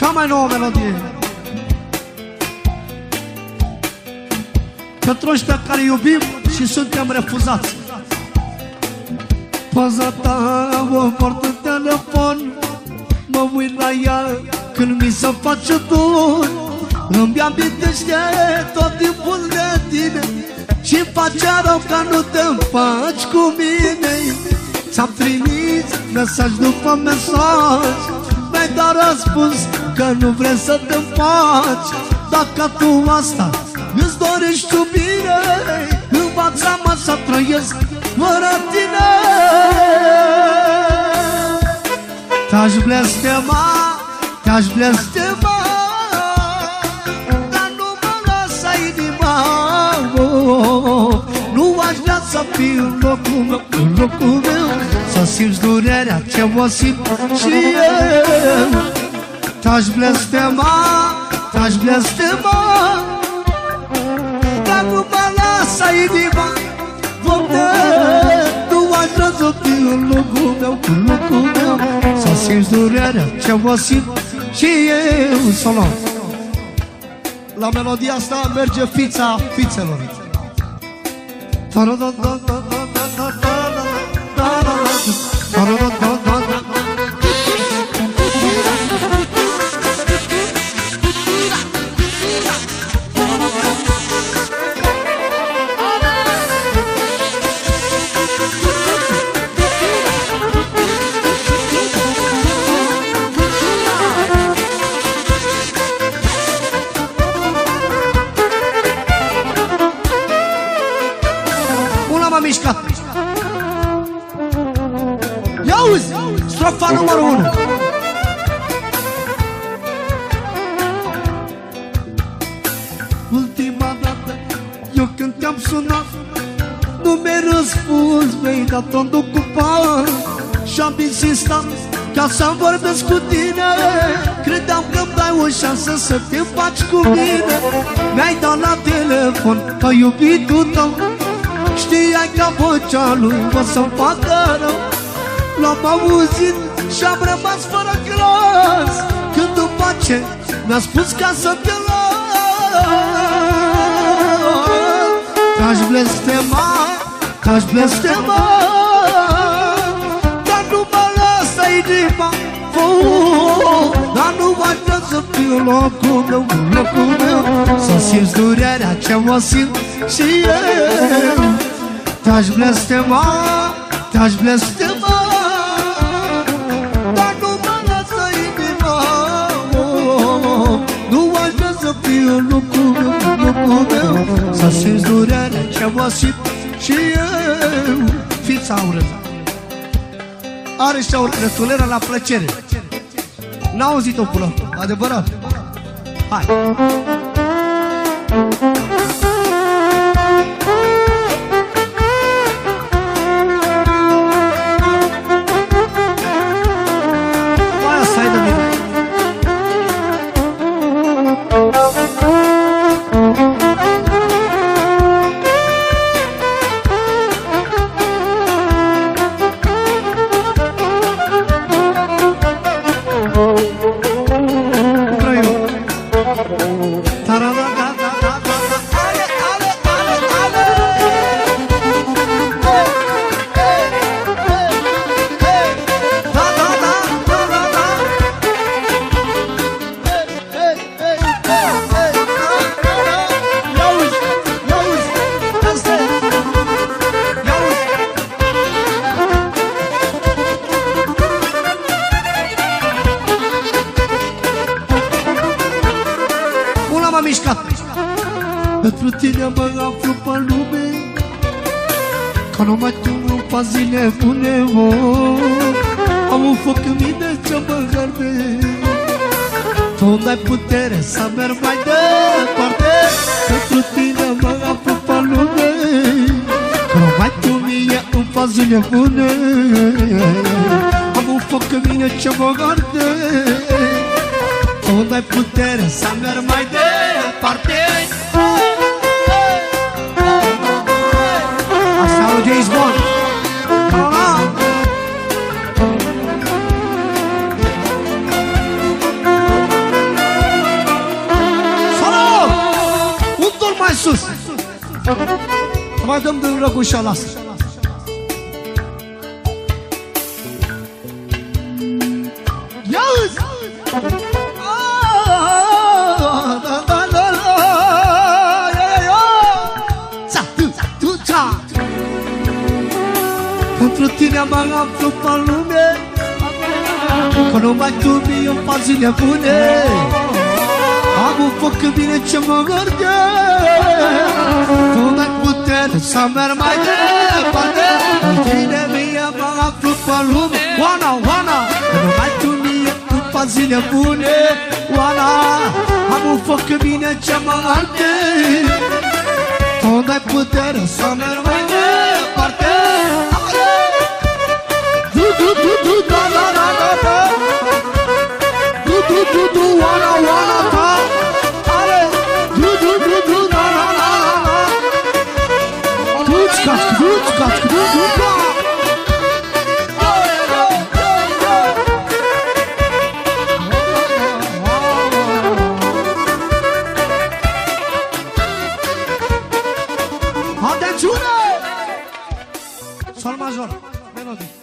Cea mai nouă melodie. Pentru ăștia care iubim și suntem refuzați. Poza ta o port în telefon, mă uit la ea când mi se face dor. Îmi amintește tot timpul de tine și-mi face rău că nu te împaci cu mine. Ți-am trimis mesaj după mesaj, mi-ai dat răspuns că nu vrei să te împaci. Dacă tu asta îți dorești cu mine, învață-mă să trăiesc fără tine. Te-aș blestema, te-aș blestema, dar nu mă lasă inima. Nu aș vrea să fiu în locul meu, în locul meu, să simți durerea ce o simt și eu. Te-aș blestema, te-aș blestema, dar nu mă lasă inima. Nu aș vrea să fiu în locul meu, în locul meu, să simți durerea ce o simt și eu. Solo. La melodia asta merge fița fițelor. Mișcat. Ia auzi, strofa numărul 1. Ultima dată eu când te-am sunat, nu mi-ai răspuns, mi-ai dat tot ocupat. Și-am insistat ca să-mi vorbesc cu tine, credeam că-mi dai o șansă să te faci cu mine. Mi-ai dat la telefon ca iubitul tău, știai că vocea lui o să-mi facă rău. L-am auzit și-am rămas fără glas, când după ce mi-a spus ca să te las. Te-aș blestema, te-aș blestema, dar nu mă lasă inima. Dar nu aș vrea să fiu în locul meu, în locul meu, să simți durerea ce o simt și eu. Te-aș blestema, te-aș blestema, dar nu mă lasă inima. Nu aș vrea să fiu în locul meu, în locul meu, să simți durerea ce o simt și eu. Fița urâtă are și o rătulera la plăcere. N-a auzit-o până, adevărat. Hai! Pentru tine mă aflu pe lume, că numai tu îmi faci zile bune. Am un foc în mine ce mă arde, tu îmi dai putere să merg mai departe. Pentru tine mă aflu pe lume, că numai tu mie îmi faci zile bune. Am un foc în mine ce mă arde, tu îmi dai putere să merg mai departe. James Bond. mai dăm din răgușa asta. Ia-uzi! Pentru tine am aflat pe lume că numai tu mi-o faci zile bune. Am un foc că vine ce mă gărde. Tu n-ai putere să merg mai departe. Pentru tine mi-am aflat pe lume. Oana, Oana, că numai tu mi-o faci zile bune. Oana, am un foc că vine ce mă gărde. Tu n-ai putere să merg mai departe. Da, da, da, da, da. Du, Oana, Oana, da. Ale, du, da, da, da, da. Du-ți cască, da. Atențiune! Sol major, melodie.